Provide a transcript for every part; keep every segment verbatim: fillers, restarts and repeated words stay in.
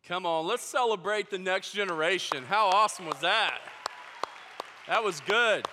Come on, let's celebrate the next generation. How awesome was that? That was good.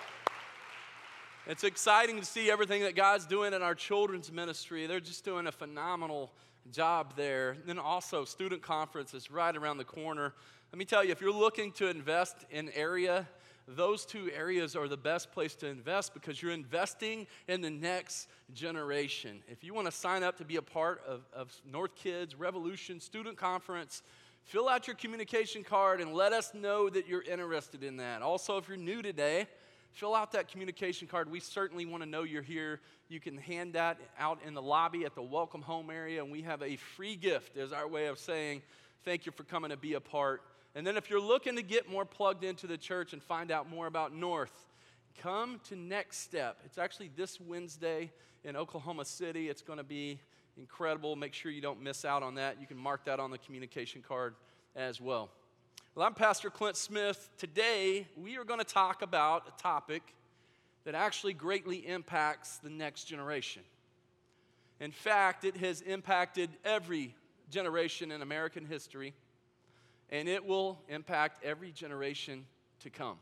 It's exciting to see everything that God's doing in our children's ministry. They're just doing a phenomenal job there. And then also, student conference is right around the corner. Let me tell you, if you're looking to invest in area, those two areas are the best place to invest because you're investing in the next generation. If you want to sign up to be a part of, of North Kids Revolution Student Conference, fill out your communication card and let us know that you're interested in that. Also, if you're new today, fill out that communication card. We certainly want to know you're here. You can hand that out in the lobby at the welcome home area, and we have a free gift as our way of saying thank you for coming to be a part. And then if you're looking to get more plugged into the church and find out more about North, come to Next Step. It's actually this Wednesday in Oklahoma City. It's going to be incredible. Make sure you don't miss out on that. You can mark that on the communication card as well. Well, I'm Pastor Clint Smith. Today, we are going to talk about a topic that actually greatly impacts the next generation. In fact, it has impacted every generation in American history, and it will impact every generation to come.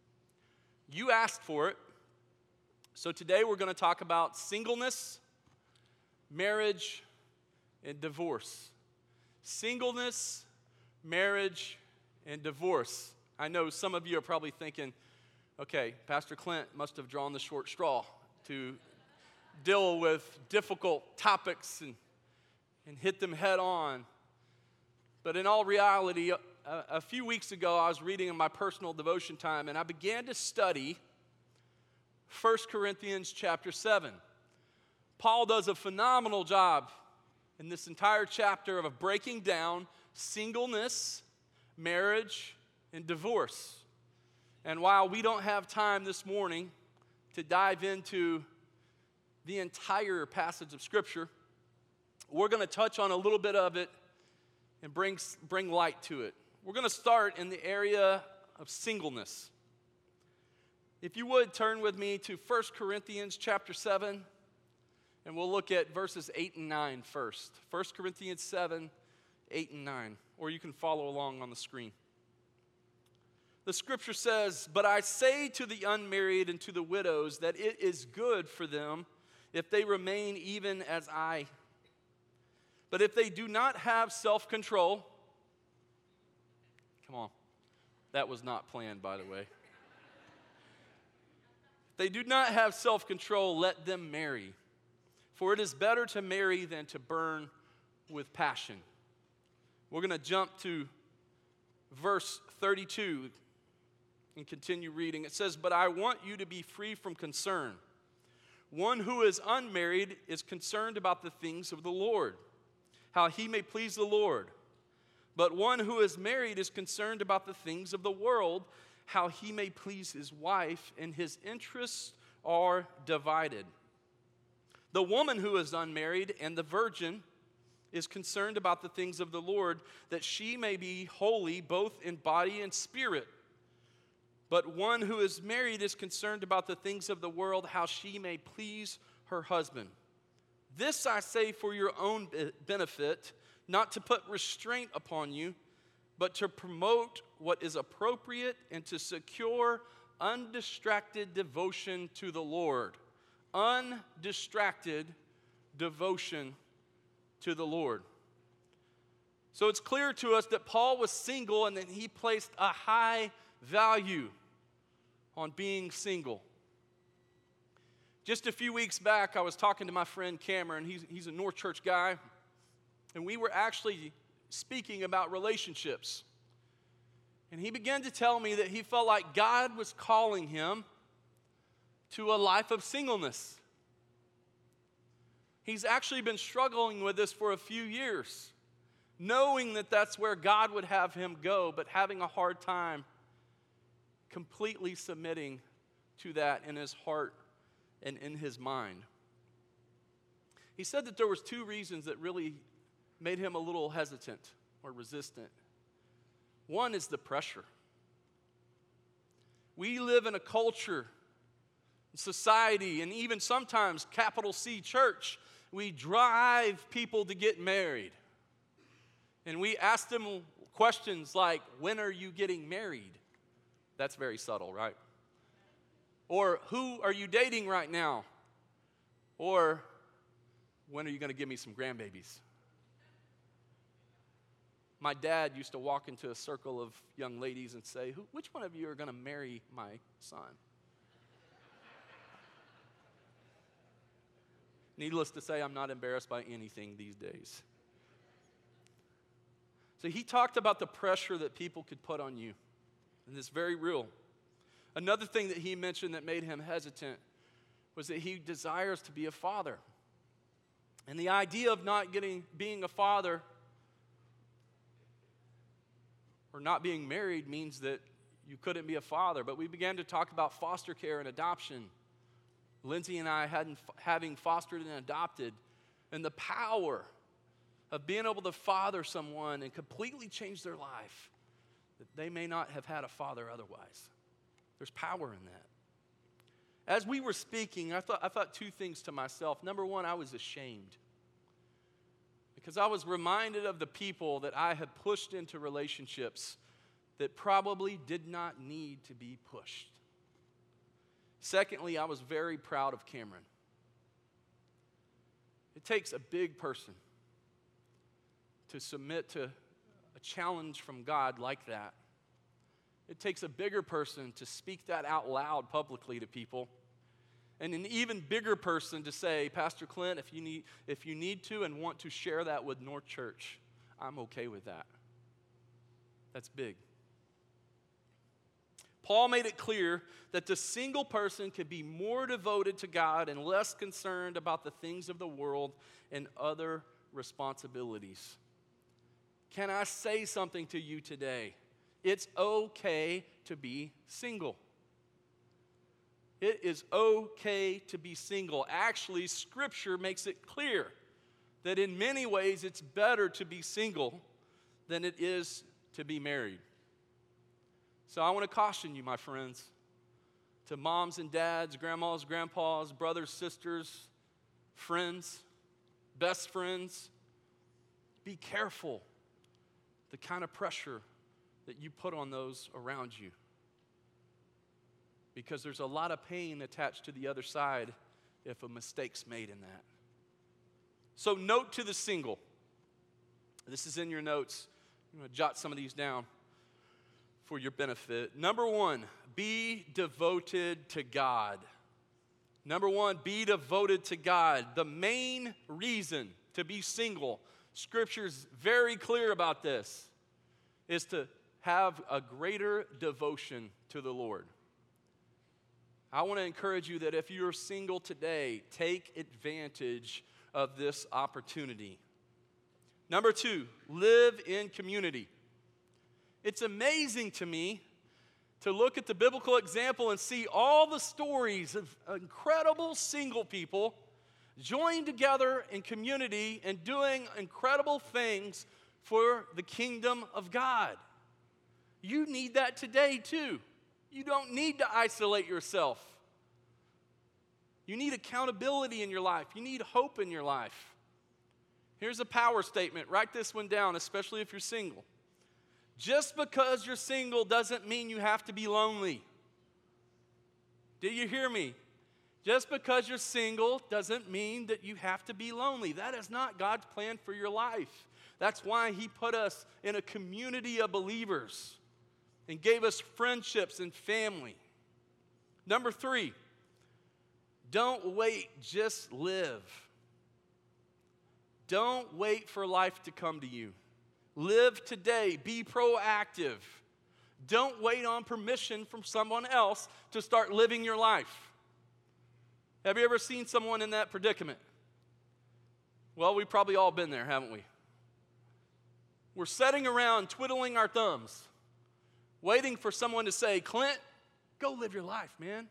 You asked for it, so today we're going to talk about singleness, marriage, and divorce. Singleness, marriage, and divorce. I know some of you are probably thinking, okay, Pastor Clint must have drawn the short straw to deal with difficult topics and, and hit them head on. But in all reality, a, a few weeks ago, I was reading in my personal devotion time, and I began to study First Corinthians chapter seven. Paul does a phenomenal job in this entire chapter of breaking down singleness, marriage, and divorce. And while we don't have time this morning to dive into the entire passage of Scripture, we're going to touch on a little bit of it and bring, bring light to it. We're going to start in the area of singleness. If you would, turn with me to First Corinthians chapter seven, and we'll look at verses eight and nine first. First Corinthians seven, eight and nine, or you can follow along on the screen. The Scripture says, "But I say to the unmarried and to the widows that it is good for them if they remain even as I. But if they do not have self-control," come on, that was not planned, by the way. "If they do not have self-control, let them marry. For it is better to marry than to burn with passion." We're going to jump to verse thirty-two and continue reading. It says, "But I want you to be free from concern. One who is unmarried is concerned about the things of the Lord, how he may please the Lord. But one who is married is concerned about the things of the world, how he may please his wife, and his interests are divided. The woman who is unmarried and the virgin is concerned about the things of the Lord, that she may be holy both in body and spirit. But one who is married is concerned about the things of the world, how she may please her husband. This I say for your own benefit, not to put restraint upon you, but to promote what is appropriate and to secure undistracted devotion to the Lord." Undistracted devotion to the Lord. So it's clear to us that Paul was single and that he placed a high value on being single. Just a few weeks back, I was talking to my friend Cameron. He's, he's a North Church guy, and we were actually speaking about relationships. And he began to tell me that he felt like God was calling him to a life of singleness. He's actually been struggling with this for a few years, knowing that that's where God would have him go, but having a hard time completely submitting to that in his heart and in his mind. He said that there was two reasons that really made him a little hesitant or resistant. One is the pressure. We live in a culture, society, and even sometimes capital C church, we drive people to get married. And we ask them Questions like, when are you getting married? That's very subtle, right? Or, who are you dating right now? Or, when are you going to give me some grandbabies? My dad used to walk into a circle of young ladies and say, Who, which one of you are going to marry my son? Needless to say, I'm not embarrassed by anything these days. So he talked about the pressure that people could put on you, and it's very real. Another thing that he mentioned that made him hesitant was that he desires to be a father. And the idea of not getting being a father or not being married means that you couldn't be a father. But we began to talk about foster care and adoption. Lindsay and I hadn't, having fostered and adopted, and the power of being able to father someone and completely change their life that they may not have had a father otherwise. There's power in that. As we were speaking, I thought, I thought two things to myself. Number one, I was ashamed because I was reminded of the people that I had pushed into relationships that probably did not need to be pushed. Secondly, I was very proud of Cameron. It takes a big person to submit to a challenge from God like that. It takes a bigger person to speak that out loud publicly to people. And an even bigger person to say, Pastor Clint, if you need, if you need to and want to share that with North Church, I'm okay with that. That's big. Paul made it clear that the single person could be more devoted to God and less concerned about the things of the world and other responsibilities. Can I say something to you today? It's okay to be single. It is okay to be single. Actually, Scripture makes it clear that in many ways it's better to be single than it is to be married. So I want to caution you, my friends, to moms and dads, grandmas, grandpas, brothers, sisters, friends, best friends, be careful the kind of pressure that you put on those around you. Because there's a lot of pain attached to the other side if a mistake's made in that. So note to the single. This is in your notes. I'm going to jot some of these down for your benefit. Number one, be devoted to God. Number one, be devoted to God. The main reason to be single, Scripture's very clear about this, is to have a greater devotion to the Lord. I want to encourage you that if you're single today, take advantage of this opportunity. Number two, live in community. It's amazing to me to look at the biblical example and see all the stories of incredible single people joined together in community and doing incredible things for the kingdom of God. You need that today too. You don't need to isolate yourself. You need accountability in your life. You need hope in your life. Here's a power statement. Write this one down, especially if you're single. Just because you're single doesn't mean you have to be lonely. Do you hear me? Just because you're single doesn't mean that you have to be lonely. That is not God's plan for your life. That's why He put us in a community of believers and gave us friendships and family. Number three, don't wait, just live. Don't wait for life to come to you. Live today. Be proactive. Don't wait on permission from someone else to start living your life. Have you ever seen someone in that predicament? Well, we've probably all been there, haven't we? We're sitting around twiddling our thumbs, waiting for someone to say, Clint, go live your life, man.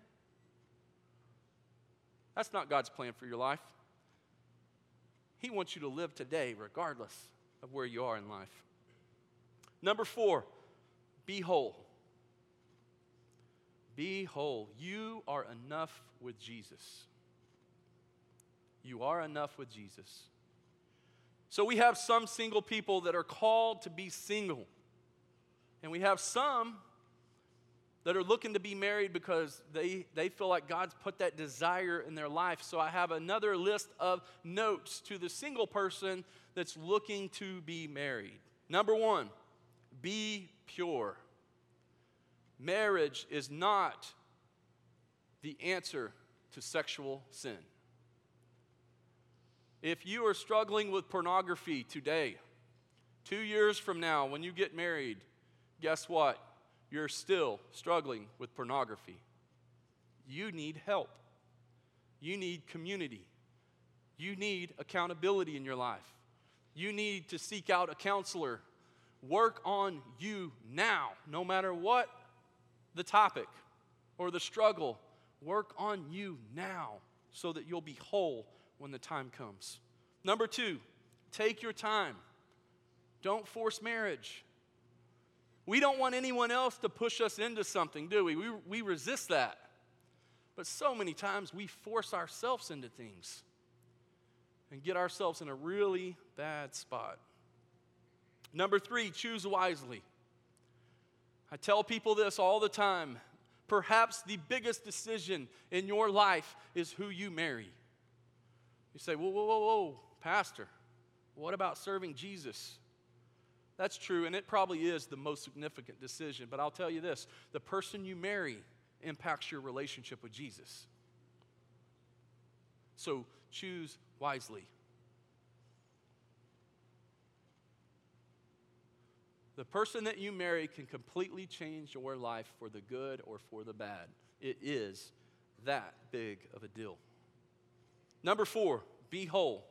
That's not God's plan for your life. He wants you to live today regardless of where you are in life. Number four, be whole. Be whole. You are enough with Jesus. You are enough with Jesus. So we have some single people that are called to be single. And we have some that are looking to be married because they, they feel like God's put that desire in their life. So I have another list of notes to the single person that's looking to be married. Number one, be pure. Marriage is not the answer to sexual sin. If you are struggling with pornography today, two years from now, when you get married, guess what? You're still struggling with pornography. You need help. You need community. You need accountability in your life. You need to seek out a counselor. Work on you now, no matter what the topic or the struggle. Work on you now so that you'll be whole when the time comes. Number two, take your time. Don't force marriage. We don't want anyone else to push us into something, do we? We, we resist that. But so many times we force ourselves into things and get ourselves in a really bad spot. Number three, choose wisely. I tell people this all the time. Perhaps the biggest decision in your life is who you marry. You say, whoa, whoa, whoa, whoa, Pastor, what about serving Jesus? That's true, and it probably is the most significant decision. But I'll tell you this, the person you marry impacts your relationship with Jesus. So choose wisely. The person that you marry can completely change your life for the good or for the bad. It is that big of a deal. Number four, be whole.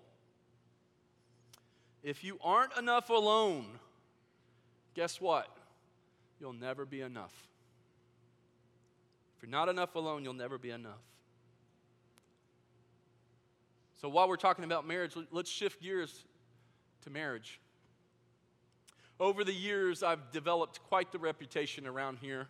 If you aren't enough alone, guess what? You'll never be enough. If you're not enough alone, you'll never be enough. So while we're talking about marriage, let's shift gears to marriage. Over the years, I've developed quite the reputation around here.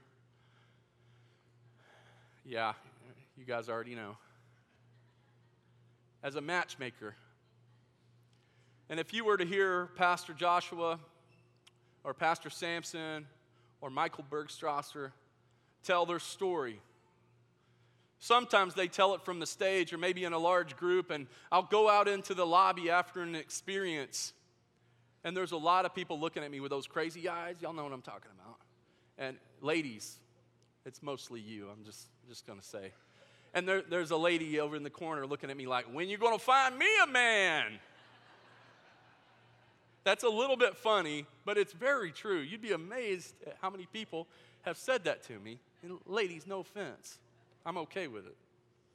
Yeah, you guys already know. As a matchmaker. And if you were to hear Pastor Joshua or Pastor Sampson or Michael Bergstrasser tell their story, sometimes they tell it from the stage or maybe in a large group, and I'll go out into the lobby after an experience, and there's a lot of people looking at me with those crazy eyes. Y'all know what I'm talking about. And ladies, it's mostly you, I'm just, just going to say. And there, there's a lady over in the corner looking at me like, when you going to find me a man? That's a little bit funny, but it's very true. You'd be amazed at how many people have said that to me. And ladies, no offense. I'm okay with it.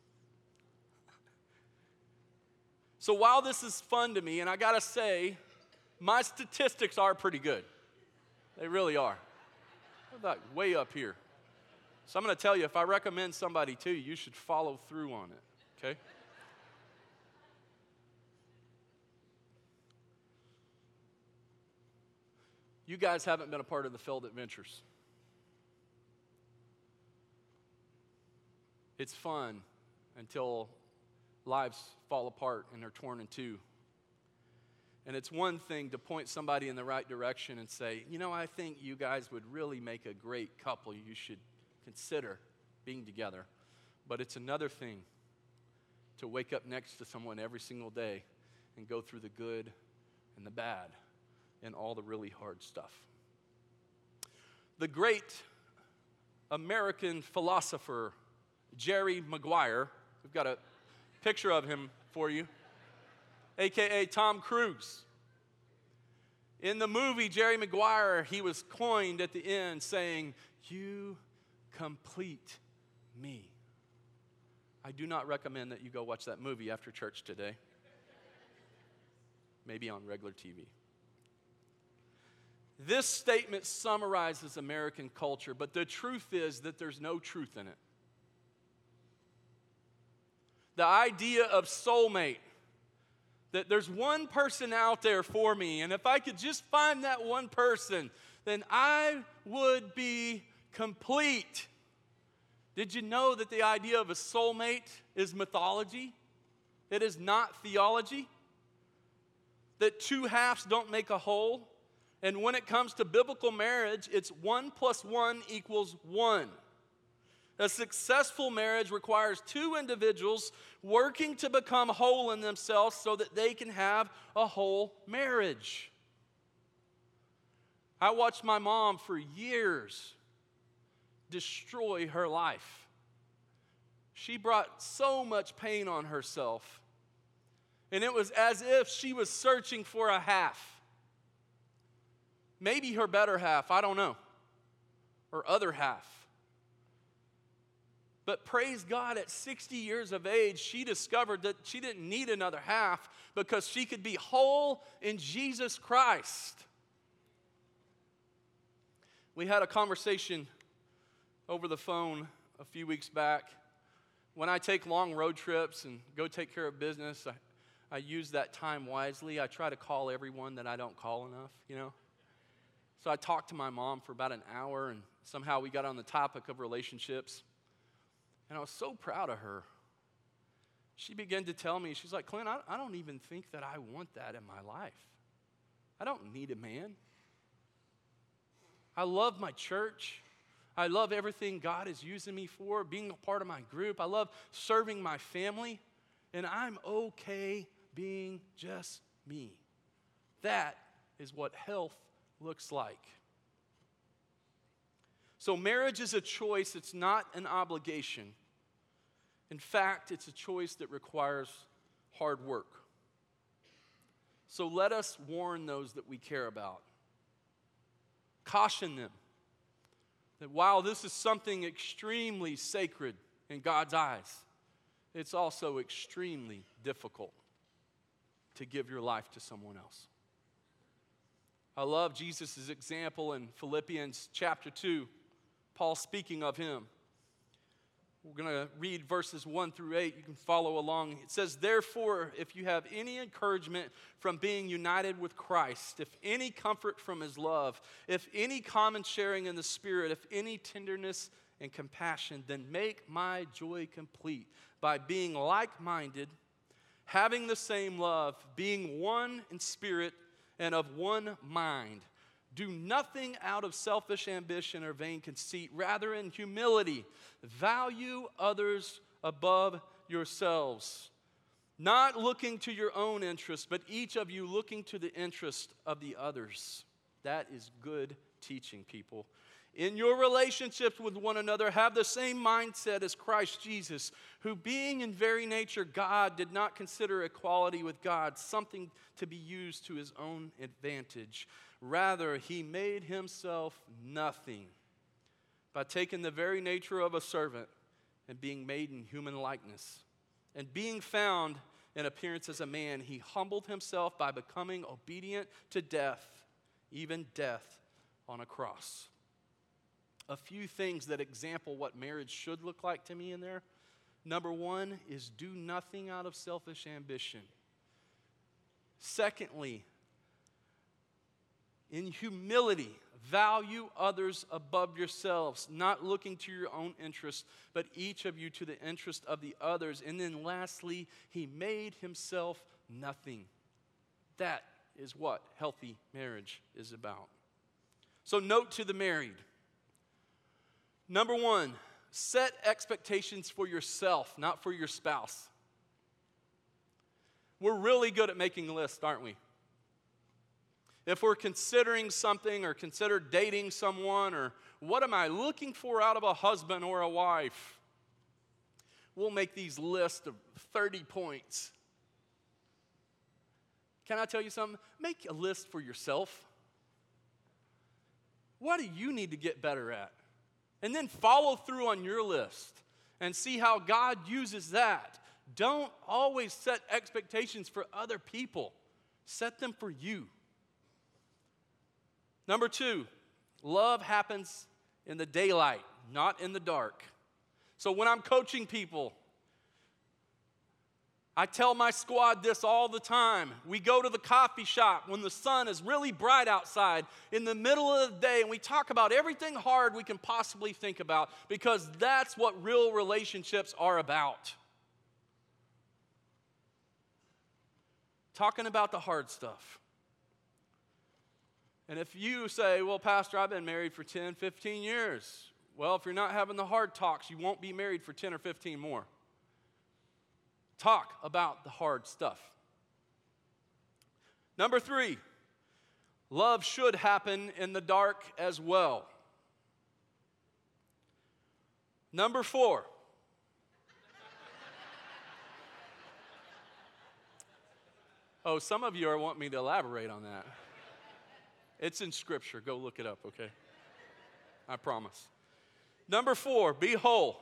So while this is fun to me, and I got to say, my statistics are pretty good. They really are. They're like way up here. So I'm going to tell you, if I recommend somebody to you, you should follow through on it, okay? You guys haven't been a part of the failed adventures. It's fun until lives fall apart and they're torn in two. And it's one thing to point somebody in the right direction and say, you know, I think you guys would really make a great couple. You should consider being together. But it's another thing to wake up next to someone every single day and go through the good and the bad and all the really hard stuff. The great American philosopher, Jerry Maguire, we've got a picture of him for you, a k a. Tom Cruise. In the movie Jerry Maguire, he was coined at the end saying, "You complete me." I do not recommend that you go watch that movie after church today. Maybe on regular T V. This statement summarizes American culture, but the truth is that there's no truth in it. The idea of soulmate, that there's one person out there for me, and if I could just find that one person, then I would be complete. Did you know that the idea of a soulmate is mythology? It is not theology? That two halves don't make a whole? And when it comes to biblical marriage, it's one plus one equals one. A successful marriage requires two individuals working to become whole in themselves so that they can have a whole marriage. I watched my mom for years destroy her life. She brought so much pain on herself. And it was as if she was searching for a half. Maybe her better half, I don't know. Or other half. But praise God, at sixty years of age, she discovered that she didn't need another half because she could be whole in Jesus Christ. We had a conversation over the phone a few weeks back. When I take long road trips and go take care of business, I, I use that time wisely. I try to call everyone that I don't call enough, you know. So I talked to my mom for about an hour, and somehow we got on the topic of relationships. And I was so proud of her. She began to tell me, she's like, Clint, I, I don't even think that I want that in my life. I don't need a man. I love my church. I love everything God is using me for, being a part of my group. I love serving my family. And I'm okay being just me. That is what health looks like. So marriage is a choice. It's not an obligation. In fact, it's a choice that requires hard work. So let us warn those that we care about. Caution them that while this is something extremely sacred in God's eyes, it's also extremely difficult to give your life to someone else. I love Jesus' example in Philippians chapter two, Paul speaking of him. We're going to read verses one through eight. You can follow along. It says, therefore, if you have any encouragement from being united with Christ, if any comfort from his love, if any common sharing in the Spirit, if any tenderness and compassion, then make my joy complete by being like-minded, having the same love, being one in spirit and of one mind. Do nothing out of selfish ambition or vain conceit. Rather, in humility, value others above yourselves, not looking to your own interest, but each of you looking to the interest of the others. That is good teaching, people. In your relationships with one another, have the same mindset as Christ Jesus, who being in very nature God, did not consider equality with God something to be used to his own advantage. Rather, he made himself nothing by taking the very nature of a servant and being made in human likeness. And being found in appearance as a man, he humbled himself by becoming obedient to death, even death on a cross. A few things that example what marriage should look like to me in there. Number one is do nothing out of selfish ambition. Secondly, in humility, value others above yourselves, not looking to your own interest, but each of you to the interest of the others. And then lastly, he made himself nothing. That is what healthy marriage is about. So note to the married. Number one, set expectations for yourself, not for your spouse. We're really good at making lists, aren't we? If we're considering something or consider dating someone, or what am I looking for out of a husband or a wife? We'll make these lists of thirty points. Can I tell you something? Make a list for yourself. What do you need to get better at? And then follow through on your list and see how God uses that. Don't always set expectations for other people. Set them for you. Number two, love happens in the daylight, not in the dark. So when I'm coaching people, I tell my squad this all the time. We go to the coffee shop when the sun is really bright outside in the middle of the day, and we talk about everything hard we can possibly think about, because that's what real relationships are about. Talking about the hard stuff. And if you say, well, Pastor, I've been married for ten, fifteen years. Well, if you're not having the hard talks, you won't be married for ten or fifteen more. Talk about the hard stuff. Number three, love should happen in the dark as well. Number four, oh, some of you are wanting me to elaborate on that. It's in Scripture. Go look it up, okay? I promise. Number four, be whole.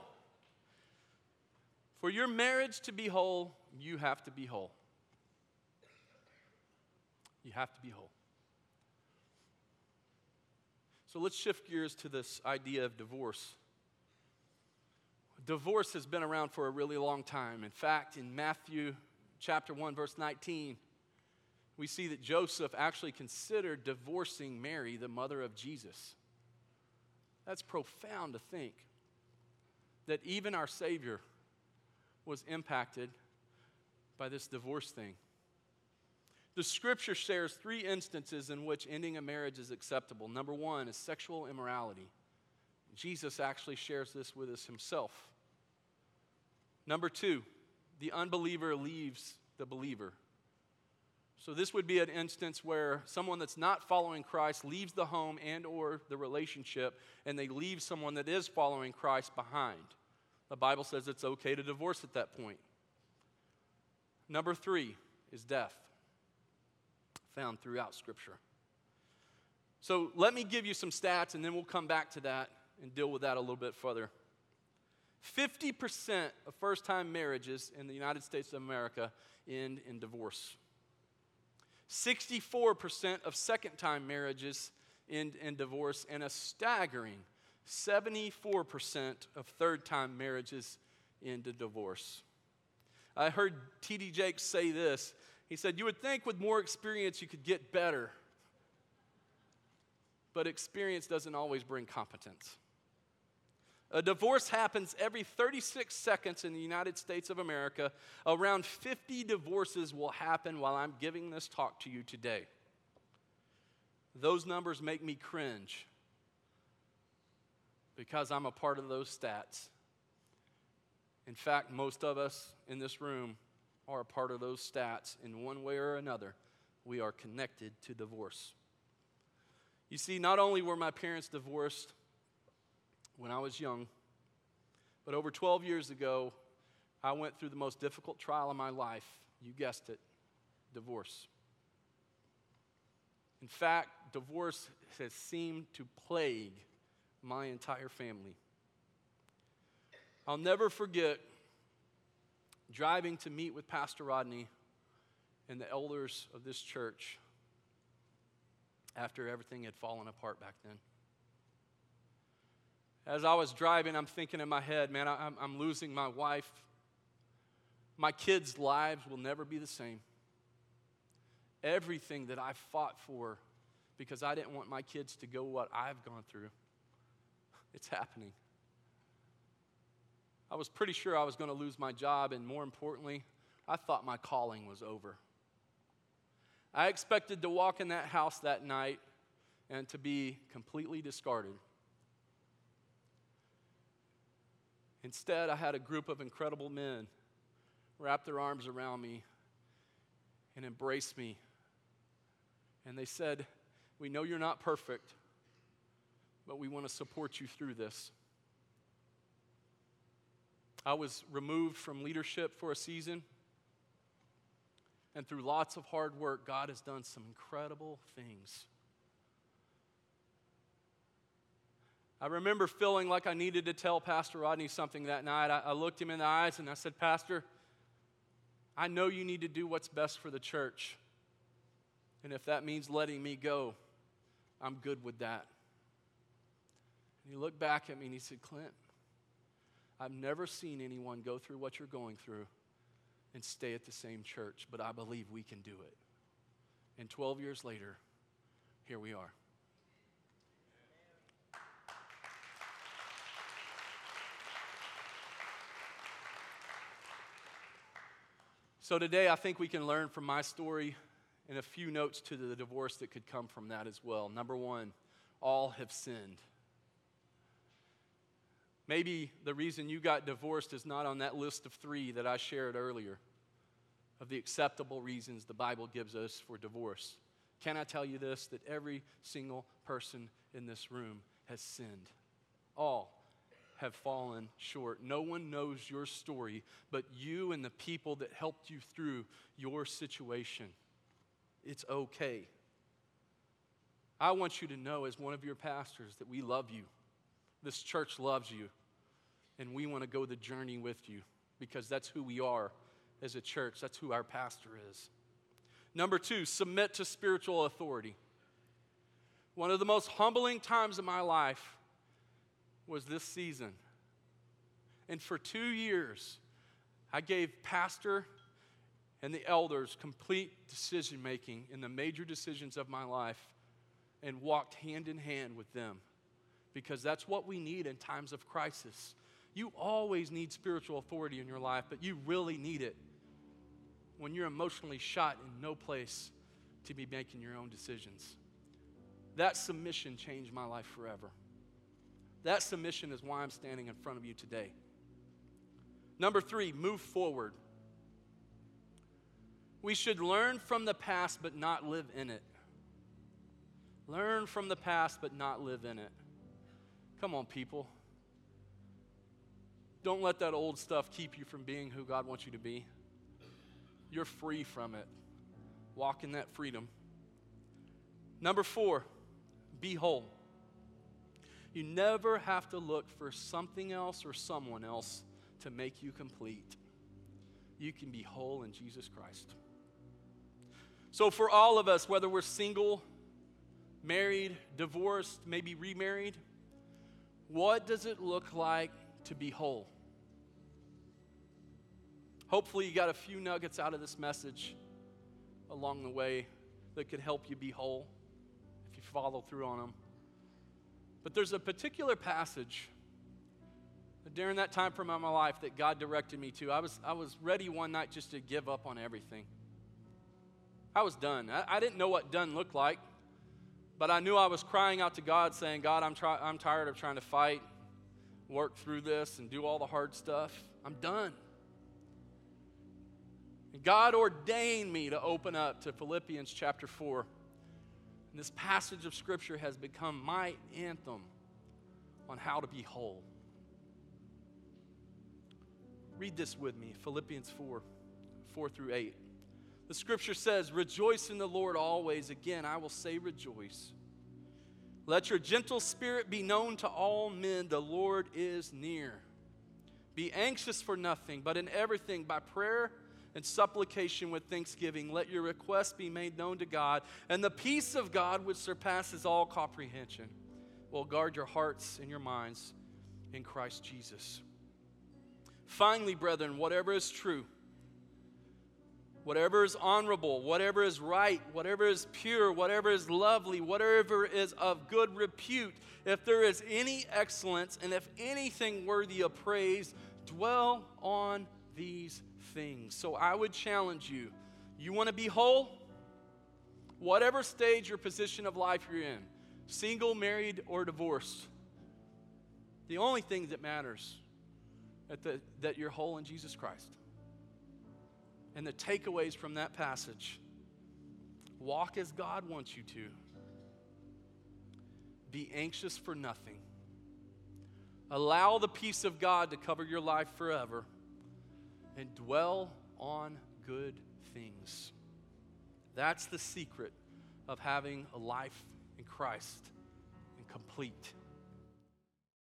For your marriage to be whole, you have to be whole. You have to be whole. So let's shift gears to this idea of divorce. Divorce has been around for a really long time. In fact, in Matthew chapter one, verse nineteen, we see that Joseph actually considered divorcing Mary, the mother of Jesus. That's profound to think that even our Savior was impacted by this divorce thing. The Scripture shares three instances in which ending a marriage is acceptable. Number one is sexual immorality. Jesus actually shares this with us himself. Number two, the unbeliever leaves the believer. So this would be an instance where someone that's not following Christ leaves the home and or the relationship, and they leave someone that is following Christ behind. The Bible says it's okay to divorce at that point. Number three is death, found throughout Scripture. So let me give you some stats, and then we'll come back to that and deal with that a little bit further. fifty percent of first-time marriages in the United States of America end in divorce. sixty-four percent of second-time marriages end in divorce, and a staggering seventy-four percent of third-time marriages end in divorce. I heard T D Jakes say this. He said, you would think with more experience you could get better, but experience doesn't always bring competence. A divorce happens every thirty-six seconds in the United States of America. Around fifty divorces will happen while I'm giving this talk to you today. Those numbers make me cringe because I'm a part of those stats. In fact, most of us in this room are a part of those stats in one way or another. We are connected to divorce. You see, not only were my parents divorced when I was young, but over twelve years ago, I went through the most difficult trial of my life. You guessed it, divorce. In fact, divorce has seemed to plague my entire family. I'll never forget driving to meet with Pastor Rodney and the elders of this church after everything had fallen apart back then. As I was driving, I'm thinking in my head, man, I'm, I'm losing my wife. My kids' lives will never be the same. Everything that I fought for because I didn't want my kids to go what I've gone through, it's happening. I was pretty sure I was going to lose my job, and more importantly, I thought my calling was over. I expected to walk in that house that night and to be completely discarded. Instead, I had a group of incredible men wrap their arms around me and embrace me. And they said, we know you're not perfect, but we want to support you through this. I was removed from leadership for a season, and through lots of hard work, God has done some incredible things. I remember feeling like I needed to tell Pastor Rodney something that night. I, I looked him in the eyes and I said, Pastor, I know you need to do what's best for the church. And if that means letting me go, I'm good with that. And he looked back at me and he said, Clint, I've never seen anyone go through what you're going through and stay at the same church, but I believe we can do it. And twelve years later, here we are. So today, I think we can learn from my story and a few notes to the divorce that could come from that as well. Number one, all have sinned. Maybe the reason you got divorced is not on that list of three that I shared earlier of the acceptable reasons the Bible gives us for divorce. Can I tell you this, that every single person in this room has sinned. All have fallen short. No one knows your story but you and the people that helped you through your situation. It's okay. I want you to know as one of your pastors that we love you. This church loves you. And we want to go the journey with you because that's who we are as a church. That's who our pastor is. Number two, submit to spiritual authority. One of the most humbling times of my life was this season. And for two years, I gave pastor and the elders complete decision making in the major decisions of my life and walked hand in hand with them because that's what we need in times of crisis. You always need spiritual authority in your life, but you really need it when you're emotionally shot in no place to be making your own decisions. That submission changed my life forever. That submission is why I'm standing in front of you today. Number three, move forward. We should learn from the past but not live in it. Learn from the past but not live in it. Come on, people. Don't let that old stuff keep you from being who God wants you to be. You're free from it. Walk in that freedom. Number four, be whole. You never have to look for something else or someone else to make you complete. You can be whole in Jesus Christ. So for all of us, whether we're single, married, divorced, maybe remarried, what does it look like to be whole? Hopefully you got a few nuggets out of this message along the way that could help you be whole if you follow through on them. But there's a particular passage during that time from my life that God directed me to. I was, I was ready one night just to give up on everything. I was done. I, I didn't know what done looked like, but I knew I was crying out to God saying, God, I'm, try, I'm tired of trying to fight, work through this, and do all the hard stuff. I'm done. And God ordained me to open up to Philippians chapter four. And this passage of Scripture has become my anthem on how to be whole. Read this with me, Philippians four, four through eight. The Scripture says, rejoice in the Lord always. Again, I will say rejoice. Let your gentle spirit be known to all men. The Lord is near. Be anxious for nothing, but in everything by prayer and supplication with thanksgiving, let your requests be made known to God, and the peace of God, which surpasses all comprehension, will guard your hearts and your minds in Christ Jesus. Finally, brethren, whatever is true, whatever is honorable, whatever is right, whatever is pure, whatever is lovely, whatever is of good repute, if there is any excellence and if anything worthy of praise, dwell on these things. So I would challenge you, you want to be whole? Whatever stage or position of life you're in, single, married, or divorced, the only thing that matters is that, that you're whole in Jesus Christ. And the takeaways from that passage, walk as God wants you to. Be anxious for nothing. Allow the peace of God to cover your life forever. And dwell on good things. That's the secret of having a life in Christ and complete.